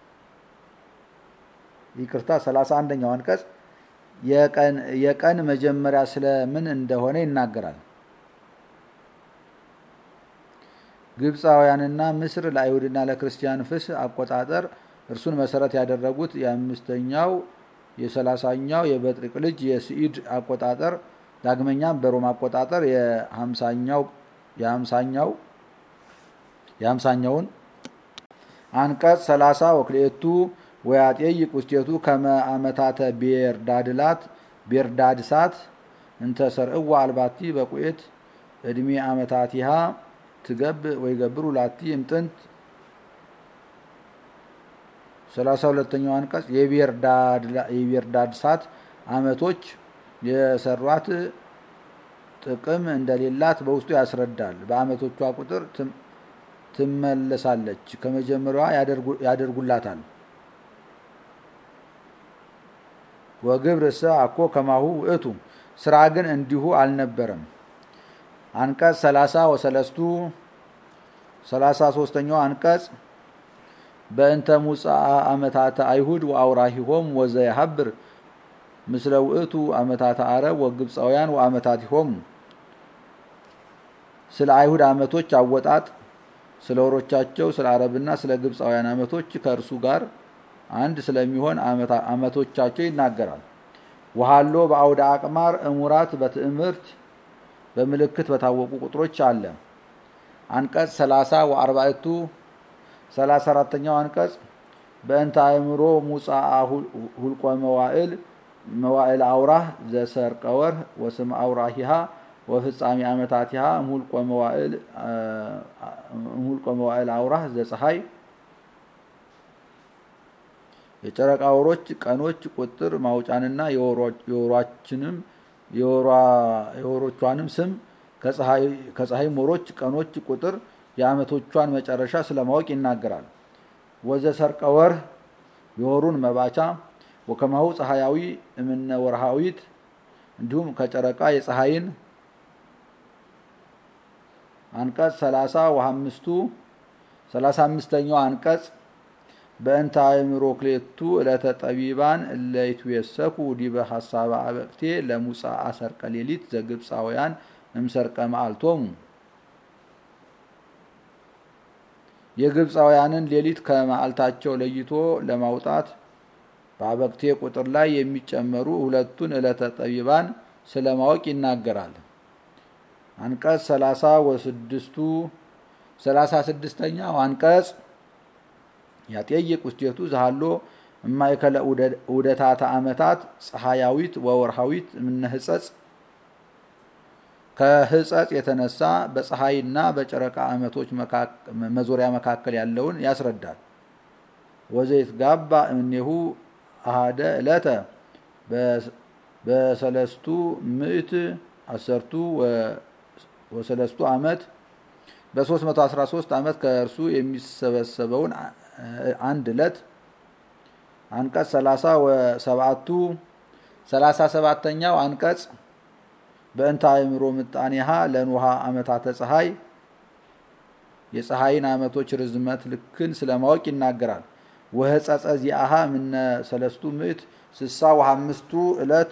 ይቅርታ ሰላሳ አንደኛው አንቀጽ የቀን የቀን መጀመሪያ ስለምን እንደሆነ ይናገራል። ግብፃውያንና ምስር ለአይሁድና ለክርስቲያን ፍስሕ አቆጣጠር እርሱን መሰረት ያደረጉት የአምስተኛው የሰላሳኛው የበጥሪቅ ልጅ የስዒድ አቆጣጠር ዳግመኛም በሮም አቆጣጠር የሀምሳኛው የሀምሳኛው የሀምሳኛውን አንቀጽ ሰላሳ ወክልኤቱ ወያጤይቅ ውስቴቱ ከመ አመታተ ቤርዳድላት ቤርዳድሳት እንተ ሰርዕዋ አልባቲ በቁኤት እድሜ አመታቲሃ ትገብ ወይገብሩ ላቲ እምጥንት። ሰላሳ ሁለተኛው አንቀጽ የቤርዳድሳት አመቶች የሰሯት ጥቅም እንደሌላት በውስጡ ያስረዳል። በአመቶቿ ቁጥር ትመለሳለች፣ ከመጀመሪያዋ ያደርጉላታል። ወግብር እሰ አኮ ከማሁ ውእቱ ስራ ግን እንዲሁ አልነበረም። አንቀጽ ሰላሳ ወሰለስቱ ሰላሳ ሶስተኛው አንቀጽ በእንተ ሙጽአ አመታተ አይሁድ ወአውራሂሆም ወዘየሀብር ምስለ ውእቱ አመታተ አረብ ወግብፃውያን ወአመታቲሆም ስለ አይሁድ አመቶች አወጣጥ፣ ስለ ወሮቻቸው፣ ስለ አረብና ስለ ግብፃውያን አመቶች ከእርሱ ጋር አንድ ስለሚሆን አመቶቻቸው ይናገራል። ወሃሎ በአውደ አቅማር እሙራት በትዕምርት በምልክት በታወቁ ቁጥሮች አለ። አንቀጽ ሰላሳ ወአርባዕቱ ሰላሳ አራተኛው አንቀጽ በእንተ አእምሮ ሙጻአ ሁልቆ መዋዕል መዋዕል አውራህ ዘሰርቀ ወርህ ወስም አውራሂሃ ወፍጻሜ አመታቲሃ እምሁልቆ መዋዕል እምሁልቆ መዋዕል አውራህ ዘፀሐይ የጨረቃ ወሮች ቀኖች ቁጥር ማውጫንና የወሮችንም የወሮቿንም ስም ከፀሐይ ወሮች ቀኖች ቁጥር የአመቶቿን መጨረሻ ስለማወቅ ይናገራል። ወዘ ሰርቀ ወርህ የወሩን መባቻ ወከማሁ ፀሐያዊ እምነ ወርሃዊት እንዲሁም ከጨረቃ የፀሐይን። አንቀጽ ሰላሳ ወአምስቱ ሰላሳ አምስተኛው አንቀጽ በእንተ አእምሮ ክሌቱ ዕለተ ጠቢባን እለ ይትዌሰኩ ዲበ ሐሳበ አበቅቴ ለሙጻአ ሰርቀ ሌሊት ዘግብፃውያን እምሰርቀ መዓልቶሙ የግብፃውያንን ሌሊት ከመዓልታቸው ለይቶ ለማውጣት በአበቅቴ ቁጥር ላይ የሚጨመሩ ሁለቱን ዕለተ ጠቢባን ስለማወቅ ይናገራል። አንቀጽ ሰላሳ ወስድስቱ ሰላሳ ስድስተኛው አንቀጽ ያጤይቅ ውስቴቱ ዘሃሎ እማእከለ ዑደታተ አመታት ፀሐያዊት ወወርሃዊት እምነ ህጸጽ ከህጸጽ የተነሳ በፀሐይና በጨረቃ አመቶች መዞሪያ መካከል ያለውን ያስረዳል። ወዘይት ጋባ እምኔሁ አሃደ ዕለተ በሰለስቱ ምዕት አሰርቱ ወሰለስቱ አመት በሶስት መቶ አስራ ሶስት አመት ከእርሱ የሚሰበሰበውን አንድ ዕለት። አንቀጽ ሰላሳ ወሰብዓቱ ሰላሳ ሰባተኛው አንቀጽ በእንተ አእምሮ ምጣኔሃ ለኑሃ አመታተ ፀሐይ የፀሐይን አመቶች ርዝመት ልክን ስለማወቅ ይናገራል። ወህጸጸ ዚአሃ ምነ ሰለስቱ ምዕት ስሳ ወአምስቱ ዕለት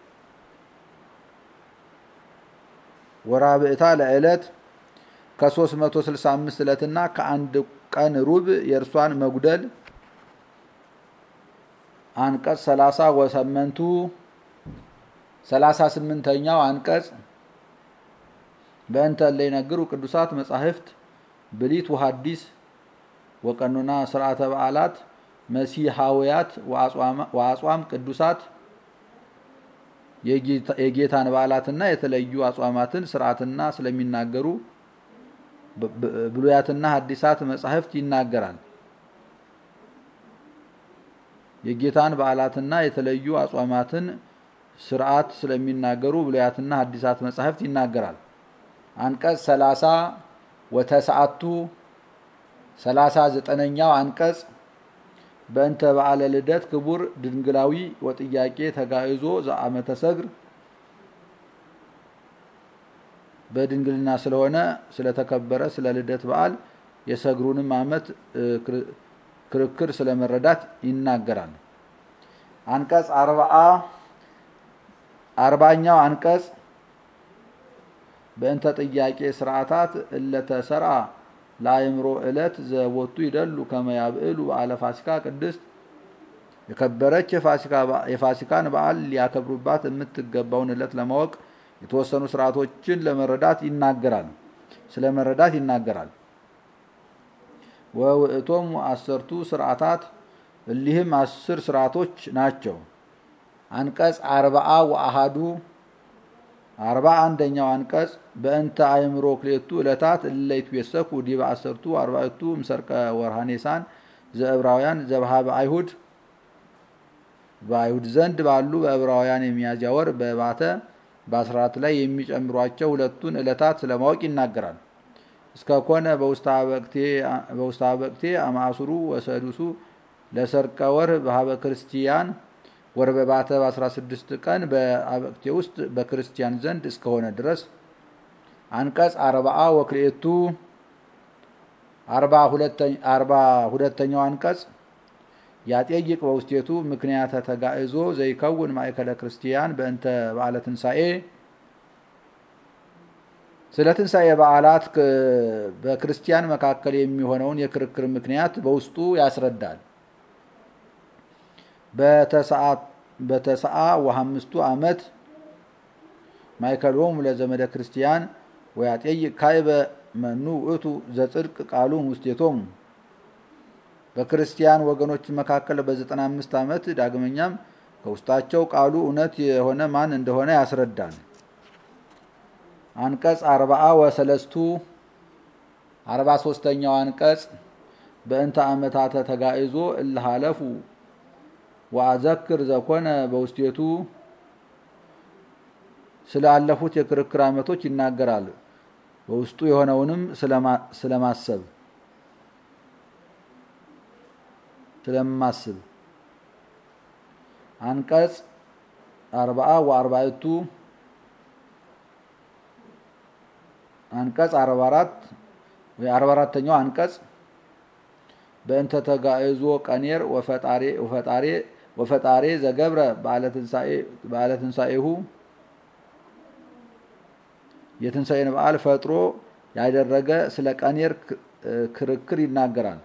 ወራብዕታ ለዕለት ከሶስት መቶ ስልሳ አምስት ዕለትና ከአንድ ቀን ሩብ የእርሷን መጉደል። አንቀጽ ሰላሳ ወሰመንቱ ሰላሳ ስምንተኛው አንቀጽ በእንተ እለ ይነግሩ ቅዱሳት መጻሕፍት ብሊት ወሐዲስ ወቀኑና ስርዓተ በዓላት መሲሐውያት ወአጽዋም ቅዱሳት የጌታን በዓላትና የተለዩ አጽዋማትን ስርዓትና ስለሚናገሩ ብሉያትና ሐዲሳት መጻሕፍት ይናገራል። የጌታን በዓላትና የተለዩ አጽዋማትን ስርዓት ስለሚናገሩ ብሉያትና ሐዲሳት መጻሕፍት ይናገራል። አንቀጽ ሰላሳ ወተሰዓቱ ሰላሳ ዘጠነኛው አንቀጽ በእንተ በዓለ ልደት ክቡር ድንግላዊ ወጥያቄ ተጋይዞ ዘአመተ ሰግር በድንግልና ስለሆነ ስለተከበረ ስለ ልደት በዓል የሰግሩንም አመት ክርክር ስለመረዳት ይናገራል። አንቀጽ አርባ አርባኛው አንቀጽ በእንተ ጥያቄ ስርዓታት እለተሰርዓ ለአእምሮ ዕለት ዘቦቱ ይደሉ ከመያብዕሉ በዓለ ፋሲካ ቅድስት የከበረች የፋሲካን በዓል ሊያከብሩባት የምትገባውን ዕለት ለማወቅ የተወሰኑ ስርዓቶችን ለመረዳት ይናገራል ስለመረዳት ይናገራል። ወውእቶሙ አሰርቱ ስርዓታት እሊህም አስር ስርዓቶች ናቸው። አንቀጽ አርባ ወአሐዱ አርባ አንደኛው አንቀጽ በእንተ አእምሮ ክሌቱ ዕለታት እለይቱ የሰኩ ዲበ አሰርቱ አርባዕቱ እምሰርቀ ወርሃ ኒሳን ዘዕብራውያን ዘበሃበ አይሁድ በአይሁድ ዘንድ ባሉ በዕብራውያን የሚያዝያ ወር በባተ በአስራ አራት ላይ የሚጨምሯቸው ሁለቱን ዕለታት ስለማወቅ ይናገራል። እስከ ኮነ በውስተ አበቅቴ አማሱሩ ወሰዱሱ ለሰርቀ ወር በሃበ ክርስቲያን ወር በባተ በአስራ ስድስት ቀን በአበቅቴ ውስጥ በክርስቲያን ዘንድ እስከሆነ ድረስ። አንቀጽ አርባ ወክልኤቱ አርባ ሁለተኛው አንቀጽ ያጠይቅ በውስቴቱ ምክንያተ ተጋእዞ ዘይከውን ማእከለ ክርስቲያን በእንተ በዓለ ትንሣኤ ስለ ትንሣኤ በዓላት በክርስቲያን መካከል የሚሆነውን የክርክር ምክንያት በውስጡ ያስረዳል። በተሰዓ ወአምስቱ ዓመት ማእከሎሙ ለዘመደ ክርስቲያን ወያጠይቅ ካይበ መኑ ውእቱ ዘጽድቅ ቃሉ ውስቴቶሙ በክርስቲያን ወገኖች መካከል በዘጠና አምስት ዓመት ዳግመኛም ከውስጣቸው ቃሉ እውነት የሆነ ማን እንደሆነ ያስረዳል። አንቀጽ አርባ ወሰለስቱ አርባ ሶስተኛው አንቀጽ በእንተ ዓመታተ ተጋይዞ እልሃለፉ ወአዘክር ዘኮነ በውስቴቱ ስላለፉት የክርክር ዓመቶች ይናገራል። በውስጡ የሆነውንም ስለማሰብ ስለማስብ አንቀጽ አርባ ወአርባዕቱ አንቀጽ አርባ አራት ወይ አርባ አራተኛው አንቀጽ በእንተ ተጋእዞ ቀኔር ወፈጣሬ ወፈጣሬ ወፈጣሬ ዘገብረ በዓለ ትንሣኤ በዓለ ትንሣኤሁ የትንሣኤን በዓል ፈጥሮ ያደረገ ስለ ቀኔር ክርክር ይናገራል።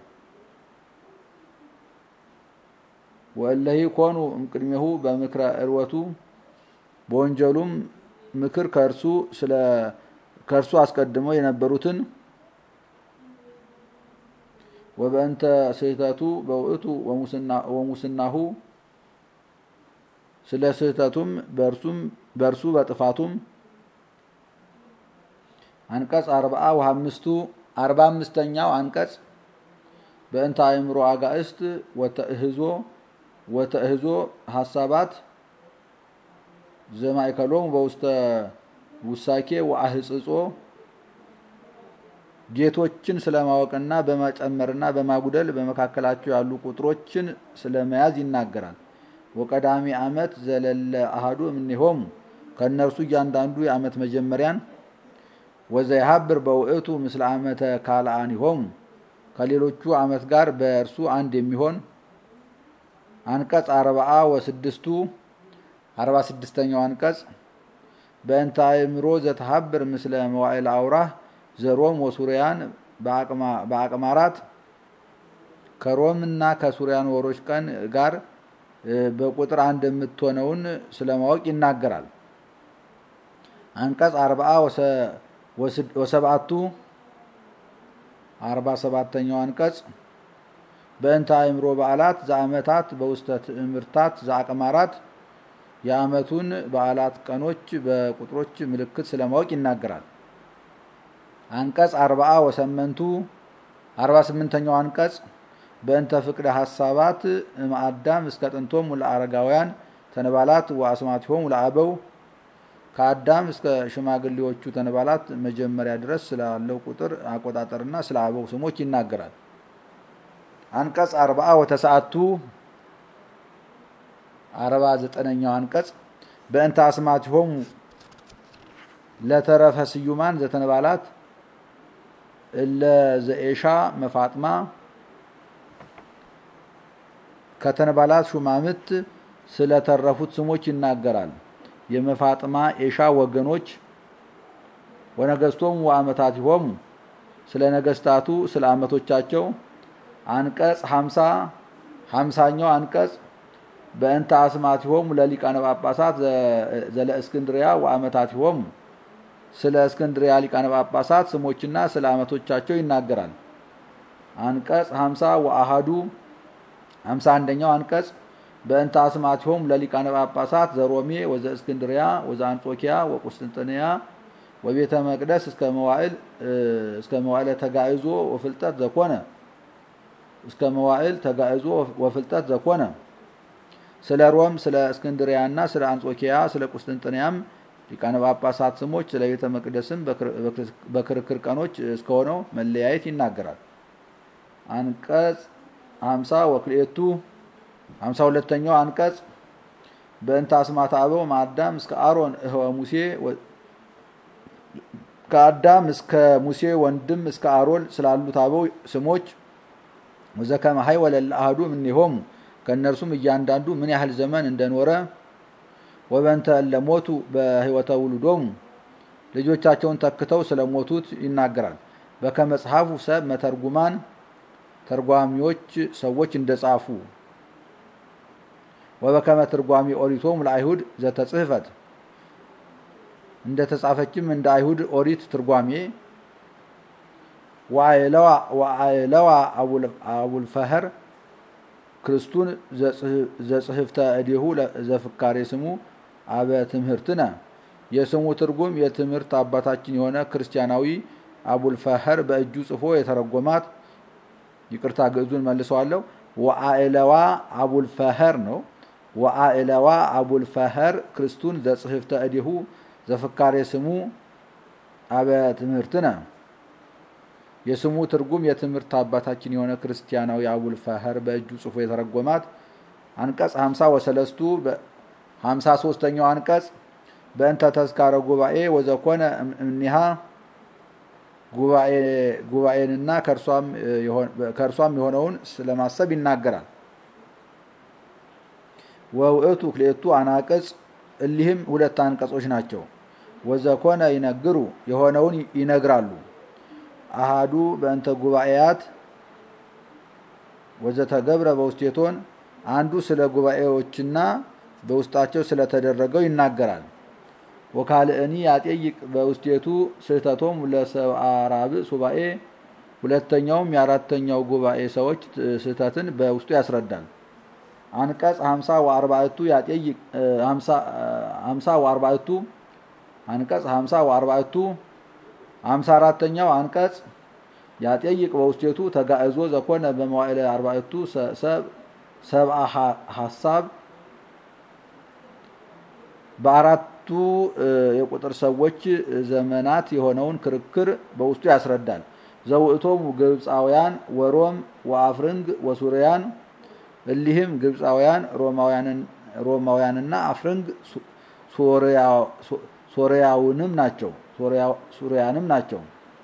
ወእለሂ ኮኑ እምቅድሜሁ በምክረ ዕርወቱ በወንጀሉም ምክር ከእርሱ ስለ ከእርሱ አስቀድመው የነበሩትን ወበእንተ ስህተቱ በውእቱ ወሙስናሁ ስለ ስህተቱም በእርሱም በእርሱ በጥፋቱም። አንቀጽ አርባ ወአምስቱ አርባ አምስተኛው አንቀጽ በእንተ አእምሮ አጋእስት ወተእህዞ ወተእህዞ ሐሳባት ዘማእከሎሙ በውስተ ውሳኬ ወአህጽጾ ጌቶችን ስለማወቅና በመጨመርና በማጉደል በመካከላቸው ያሉ ቁጥሮችን ስለመያዝ ይናገራል። ወቀዳሚ ዓመት ዘለለ አሐዱ እምኔሆሙ ከነርሱ እያንዳንዱ የዓመት መጀመሪያን ወዘይሃብር በውእቱ ምስለ ዓመተ ካልአኒሆሙ ከሌሎቹ ዓመት ጋር በእርሱ አንድ የሚሆን። አንቀጽ አርባ ወስድስቱ አርባ ስድስተኛው አንቀጽ በእንተ አእምሮ ዘተሃብር ምስለ መዋዕል አውራህ ዘሮም ወሱሪያን በአቅማራት ከሮምና ከሱሪያን ወሮች ቀን ጋር በቁጥር አንድ የምትሆነውን ስለማወቅ ይናገራል። አንቀጽ አርባ ወሰብዓቱ አርባ ሰባተኛው አንቀጽ በእንተ አእምሮ በዓላት ዘአመታት በውስተ ትእምርታት ዘአቅማራት የዓመቱን በዓላት ቀኖች በቁጥሮች ምልክት ስለማወቅ ይናገራል። አንቀጽ አርባ ወሰመንቱ አርባ ስምንተኛው አንቀጽ በእንተ ፍቅደ ሐሳባት እምአዳም እስከ ጥንቶሙ ለአረጋውያን ተነባላት ወአስማቲሆሙ ለአበው ከአዳም እስከ ሽማግሌዎቹ ተነባላት መጀመሪያ ድረስ ስላለው ቁጥር አቆጣጠርና ስለ አበው ስሞች ይናገራል። አንቀጽ አርባ ወተሰዓቱ አርባ ዘጠነኛው አንቀጽ በእንተ አስማቲሆሙ ለተረፈ ስዩማን ዘተነባላት እለ ዘኤሻ መፋጥማ ከተነባላት ሹማምት ስለተረፉት ስሞች ይናገራል። የመፋጥማ ኤሻ ወገኖች ወነገስቶሙ ወአመታቲሆሙ ስለ ነገስታቱ ስለ አመቶቻቸው። አንቀጽ ሃምሳ ሃምሳኛው አንቀጽ በእንተ አስማቲሆሙ ለሊቃነ ጳጳሳት ዘለእስክንድርያ ወአመታቲሆሙ ስለ እስክንድርያ ሊቃነ ጳጳሳት ስሞችና ስለ አመቶቻቸው ይናገራል። አንቀጽ ሃምሳ ወአሐዱ ሃምሳ አንደኛው አንቀጽ በእንተ አስማቲሆሙ ለሊቃነ ጳጳሳት ዘሮሜ ወዘእስክንድርያ ወዘአንጾኪያ ወቁስጥንጥንያ ወቤተ መቅደስ እስከ መዋዕል እስከ መዋዕለ ተጋዕዞ ወፍልጠት ዘኮነ እስከ መዋዕል ተጋዕዞ ወፍልጠት ዘኮነ ስለ ሮም ስለ እስክንድርያና ስለ አንጾኪያ ስለ ቁስጥንጥንያም ሊቃነ ጳጳሳት ስሞች ስለ ቤተ መቅደስም በክርክር ቀኖች እስከሆነው መለያየት ይናገራል። አንቀጽ ሃምሳ ወክልኤቱ ሃምሳ ሁለተኛው አንቀጽ በእንተ አስማተ አበው ማዳም እስከ አሮን እህወ ሙሴ ከአዳም እስከ ሙሴ ወንድም እስከ አሮን ስላሉት አበው ስሞች ወዘከመ ሀይ ወለለ አሐዱ እምኔሆሙ ከእነርሱም እያንዳንዱ ምን ያህል ዘመን እንደኖረ ወበእንተ ለሞቱ በሕይወተ ውሉዶሙ ልጆቻቸውን ተክተው ስለሞቱት ይናገራል። በከመ መጽሐፉ ሰብ መተርጉማን ተርጓሚዎች ሰዎች እንደጻፉ ወበከመ ትርጓሚ ኦሪቶሙ ለአይሁድ ዘተጽሕፈት እንደተጻፈችም እንደ አይሁድ ኦሪት ትርጓሜ ወአይለዋ ወአይለዋ አቡልፈህር ክርስቱን ዘጽሕፍተ እዴሁ ዘፍካሬ ስሙ አበ ትምህርትነ የስሙ ትርጉም የትምህርት አባታችን የሆነ ክርስቲያናዊ አቡልፈህር በእጁ ጽፎ የተረጎማት ይቅርታ ግዕዙን መልሰዋለሁ። ወአይለዋ አቡልፈህር ነው። ወአይለዋ አቡልፈህር ክርስቱን ዘጽሕፍተ እዴሁ ዘፍካሬ ስሙ አበ ትምህርትነ የስሙ ትርጉም የትምህርት አባታችን የሆነ ክርስቲያናዊ አቡልፈህር በእጁ ጽፎ የተረጎማት። አንቀጽ ሃምሳ ወሰለስቱ ሃምሳ ሶስተኛው አንቀጽ በእንተ ተዝካረ ጉባኤ ወዘኮነ እምኒሃ ጉባኤ ጉባኤንና ከእርሷም የሆነውን ስለማሰብ ይናገራል። ወውእቱ ክልኤቱ አናቅጽ እሊህም ሁለት አንቀጾች ናቸው። ወዘኮነ ይነግሩ የሆነውን ይነግራሉ። አሃዱ በእንተ ጉባኤያት ወዘተገብረ በውስቴቶን አንዱ ስለ ጉባኤዎችና በውስጣቸው ስለተደረገው ይናገራል። ወካልእኒ ያጠይቅ በውስቴቱ ስህተቶም ለሰብአ ራብዕ ሱባኤ ሁለተኛውም የአራተኛው ጉባኤ ሰዎች ስህተትን በውስጡ ያስረዳል። አንቀጽ ሃምሳ ወአርባዕቱ ያጠይቅ ሃምሳ ወአርባዕቱ አንቀጽ ሃምሳ ወአርባዕቱ ሃምሳ አራተኛው አንቀጽ ያጠይቅ በውስቴቱ ተጋዕዞ ዘኮነ በመዋዕለ አርባዕቱ ሰብአ ሐሳብ በአራቱ የቁጥር ሰዎች ዘመናት የሆነውን ክርክር በውስጡ ያስረዳል። ዘውእቶሙ ግብፃውያን ወሮም ወአፍርንግ ወሱሪያን እሊህም ግብፃውያን ሮማውያንና አፍርንግ ሶሪያውንም ናቸው ሱሪያንም ናቸው።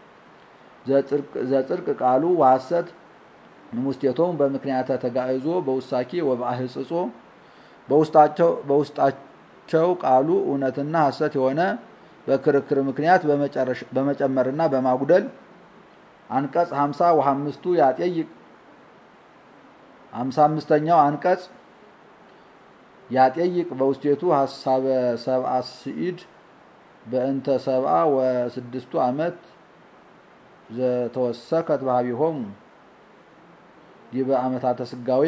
ዘጽርቅ ቃሉ ወሐሰት ሙስቴቶም በምክንያተ ተጋዕዞ በውሳኪ ወበአህጽጾ በውስጣቸው በውስጣቸው ቃሉ እውነትና ሐሰት የሆነ በክርክር ምክንያት በመጨመርና በማጉደል። አንቀጽ ሃምሳ ወአምስቱ ያጠይቅ ሃምሳ አምስተኛው አንቀጽ ያጠይቅ በውስቴቱ ሐሳበ ሰብአ ስዒድ በእንተ ሰብአ ወስድስቱ ዓመት ዘተወሰከት ባህቢሆሙ ዲበ ዓመታተ ስጋዌ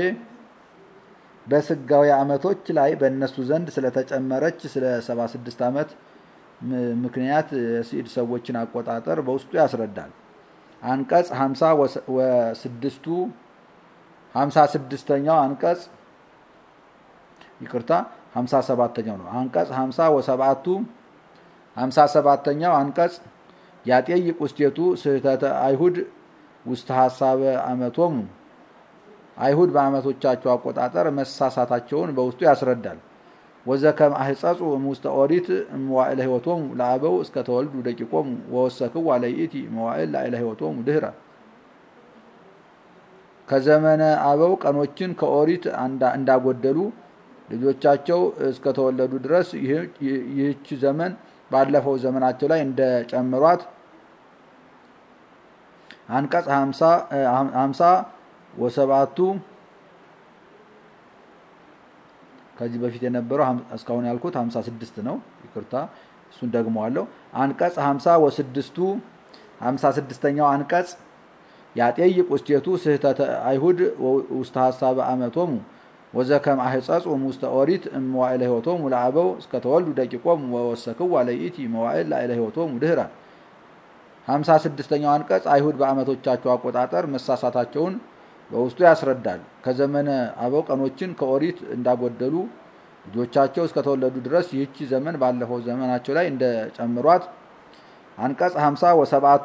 በስጋዊ ዓመቶች ላይ በእነሱ ዘንድ ስለተጨመረች ስለ ሰባ ስድስት ዓመት ምክንያት የስዒድ ሰዎችን አቆጣጠር በውስጡ ያስረዳል። አንቀጽ ሃምሳ ወስድስቱ ሃምሳ ስድስተኛው አንቀጽ ይቅርታ ሃምሳ ሰባተኛው ነው። አንቀጽ ሃምሳ ወሰባቱ ሃምሳ ሰባተኛው አንቀጽ ያጠይቅ ውስቴቱ ስህተተ አይሁድ ውስተ ሐሳበ አመቶሙ አይሁድ በአመቶቻቸው አቆጣጠር መሳሳታቸውን በውስጡ ያስረዳል። ወዘከም አህጸጹ ሙስተ ኦሪት መዋዕለ ህይወቶሙ ለአበው እስከ ተወልዱ ደቂቆሙ ወወሰክው ለይእቲ መዋዕል ለአይለ ህይወቶሙ ድህረ ከዘመነ አበው ቀኖችን ከኦሪት እንዳጎደሉ ልጆቻቸው እስከ ተወለዱ ድረስ ይህች ዘመን ባለፈው ዘመናቸው ላይ እንደጨመሯት አንቀጽ ሃምሳ ወሰባቱ ከዚህ በፊት የነበረው እስካሁን ያልኩት ሃምሳ ስድስት ነው። ይቅርታ እሱን ደግመዋለሁ። አንቀጽ ሃምሳ ወስድስቱ ሃምሳ ስድስተኛው አንቀጽ ያጠይቅ ውስቴቱ ስህተተ አይሁድ ውስተ ሐሳበ አመቶሙ ወዘከም አህጸጹ ሙስተ ኦሪት መዋዕለ ህይወቶሙ ለአበው እስከ ተወልዱ ደቂቆሙ ወወሰክው ለይእቲ መዋዕል ለአይለ ህይወቶሙ ድህረ ሃምሳ ስድስተኛው አንቀጽ አይሁድ በአመቶቻቸው አቆጣጠር መሳሳታቸውን በውስጡ ያስረዳል። ከዘመነ አበው ቀኖችን ከኦሪት እንዳጎደሉ ልጆቻቸው እስከ ተወለዱ ድረስ ይህች ዘመን ባለፈው ዘመናቸው ላይ እንደጨመሯት አንቀጽ ሃምሳ ወሰባቱ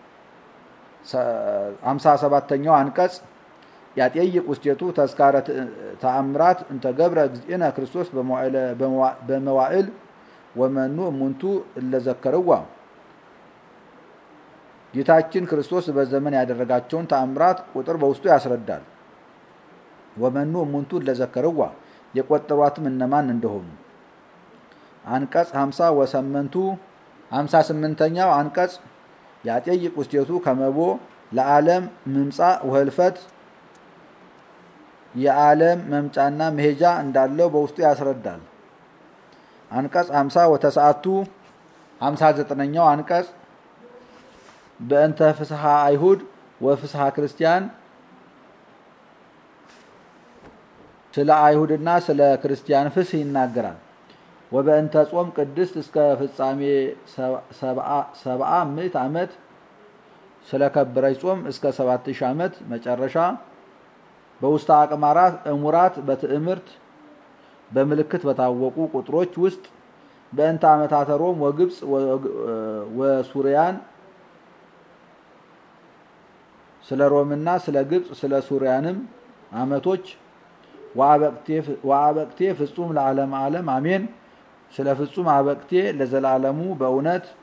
ሃምሳ ሰባተኛው አንቀጽ ያጠይቅ ውስቴቱ ተስካረ ተአምራት እንተ ገብረ እግዚእነ ክርስቶስ በመዋዕል በመዋዕል ወመኑ እሙንቱ ለዘከረዋ ጌታችን ክርስቶስ በዘመን ያደረጋቸውን ተአምራት ቁጥር በውስጡ ያስረዳል። ወመኑ እሙንቱ ለዘከረዋ የቆጠሯትም እነማን እንደሆኑ አንቀጽ ሃምሳ ወሰመንቱ ሃምሳ ስምንተኛው አንቀጽ ያጠይቅ ውስቴቱ ከመቦ ለዓለም ምምጻ ወህልፈት የዓለም መምጫና መሄጃ እንዳለው በውስጡ ያስረዳል። አንቀጽ ሃምሳ ወተሰዓቱ ሃምሳ ዘጠነኛው አንቀጽ በእንተ ፍስሐ አይሁድ ወፍስሐ ክርስቲያን ስለ አይሁድና ስለ ክርስቲያን ፍስህ ይናገራል። ወበእንተ ጾም ቅድስት እስከ ፍጻሜ ሰብዓ ምዕት ዓመት ስለ ከበረች ጾም እስከ ሰባት ሺህ ዓመት መጨረሻ በውስተ አቅማራት እሙራት በትዕምርት በምልክት በታወቁ ቁጥሮች ውስጥ በእንተ ዓመታተ ሮም ወግብጽ ወሱሪያን ስለ ሮምና ስለ ግብጽ ስለ ሱሪያንም አመቶች ወአበቅቴ ፍጹም ለዓለም ዓለም አሜን ስለ ፍጹም አበቅቴ ለዘላለሙ በእውነት